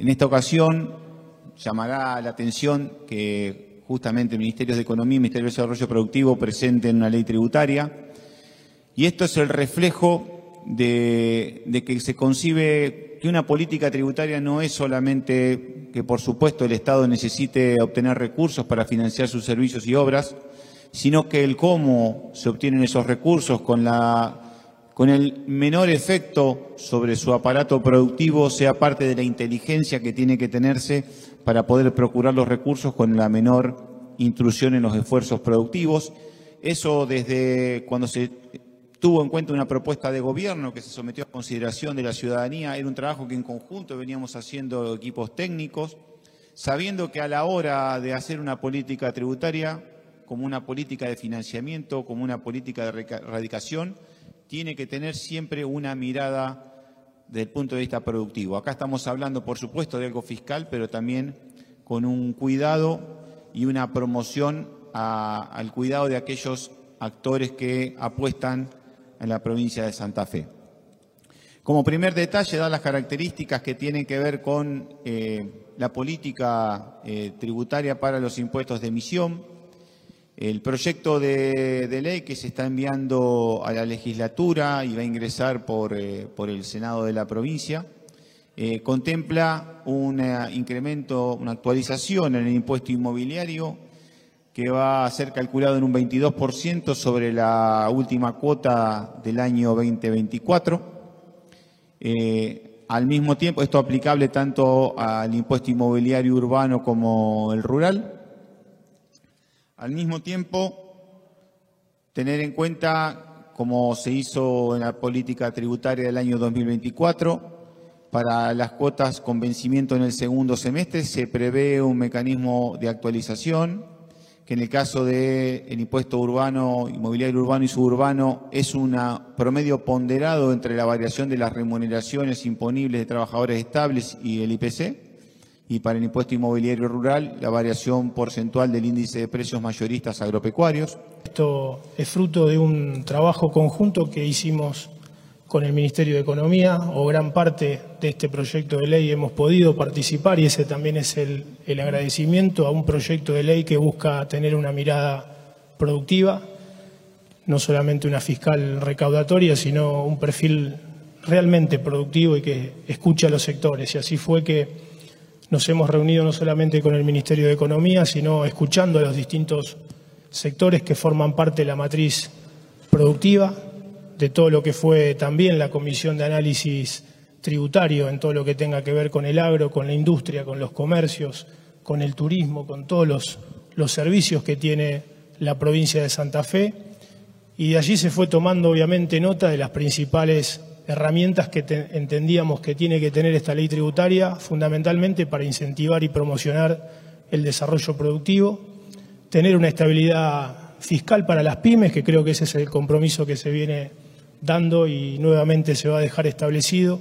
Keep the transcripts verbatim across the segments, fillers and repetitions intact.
En esta ocasión llamará la atención que justamente Ministerios de Economía y Ministerio de Desarrollo Productivo presenten una ley tributaria, y esto es el reflejo de, de que se concibe que una política tributaria no es solamente que, por supuesto, el Estado necesite obtener recursos para financiar sus servicios y obras, sino que el cómo se obtienen esos recursos con, la, con el menor efecto sobre su aparato productivo sea parte de la inteligencia que tiene que tenerse para poder procurar los recursos con la menor intrusión en los esfuerzos productivos. Eso desde cuando se tuvo en cuenta una propuesta de gobierno que se sometió a consideración de la ciudadanía, era un trabajo que en conjunto veníamos haciendo equipos técnicos, sabiendo que a la hora de hacer una política tributaria, como una política de financiamiento, como una política de erradicación, tiene que tener siempre una mirada desde el punto de vista productivo. Acá estamos hablando, por supuesto, de algo fiscal, pero también con un cuidado y una promoción a, al cuidado de aquellos actores que apuestan en la provincia de Santa Fe. Como primer detalle, da las características que tienen que ver con eh, la política eh, tributaria para los impuestos de emisión. El proyecto de, de ley que se está enviando a la legislatura y va a ingresar por, eh, por el Senado de la provincia eh, contempla un incremento, una actualización en el impuesto inmobiliario que va a ser calculado en un veintidós por ciento sobre la última cuota del año veinte veinticuatro. Eh, al mismo tiempo, esto aplicable tanto al impuesto inmobiliario urbano como el rural. Al mismo tiempo, tener en cuenta, como se hizo en la política tributaria del año dos mil veinticuatro, para las cuotas con vencimiento en el segundo semestre se prevé un mecanismo de actualización, que en el caso del impuesto urbano, inmobiliario urbano y suburbano, es un promedio ponderado entre la variación de las remuneraciones imponibles de trabajadores estables y el I P C. Y para el impuesto inmobiliario rural, la variación porcentual del índice de precios mayoristas agropecuarios. Esto es fruto de un trabajo conjunto que hicimos con el Ministerio de Economía, o gran parte de este proyecto de ley hemos podido participar, y ese también es el, el agradecimiento a un proyecto de ley que busca tener una mirada productiva, no solamente una fiscal recaudatoria, sino un perfil realmente productivo y que escuche a los sectores. Y así fue que nos hemos reunido no solamente con el Ministerio de Economía, sino escuchando a los distintos sectores que forman parte de la matriz productiva, de todo lo que fue también la Comisión de Análisis Tributario, en todo lo que tenga que ver con el agro, con la industria, con los comercios, con el turismo, con todos los, los servicios que tiene la provincia de Santa Fe. Y de allí se fue tomando, obviamente, nota de las principales herramientas que te, entendíamos que tiene que tener esta ley tributaria, fundamentalmente para incentivar y promocionar el desarrollo productivo, tener una estabilidad fiscal para las pymes, que creo que ese es el compromiso que se viene dando y nuevamente se va a dejar establecido,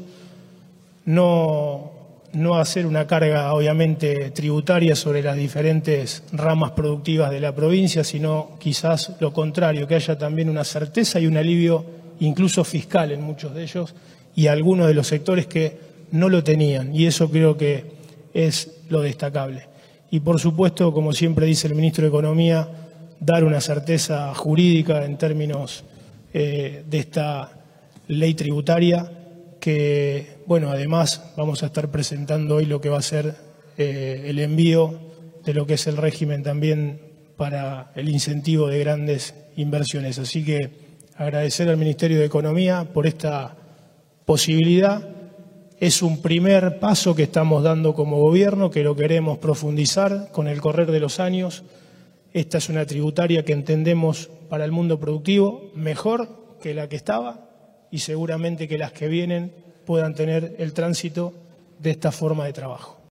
no, no hacer una carga, obviamente, tributaria sobre las diferentes ramas productivas de la provincia, sino quizás lo contrario, que haya también una certeza y un alivio incluso fiscal en muchos de ellos, y algunos de los sectores que no lo tenían, y eso creo que es lo destacable. Y por supuesto, como siempre dice el Ministro de Economía, dar una certeza jurídica en términos eh, de esta ley tributaria, que, bueno, además vamos a estar presentando hoy lo que va a ser eh, el envío de lo que es el régimen también para el incentivo de grandes inversiones. Así que agradecer al Ministerio de Economía por esta posibilidad. Es un primer paso que estamos dando como gobierno, que lo queremos profundizar con el correr de los años. Esta es una tributaria que entendemos para el mundo productivo mejor que la que estaba, y seguramente que las que vienen puedan tener el tránsito de esta forma de trabajo.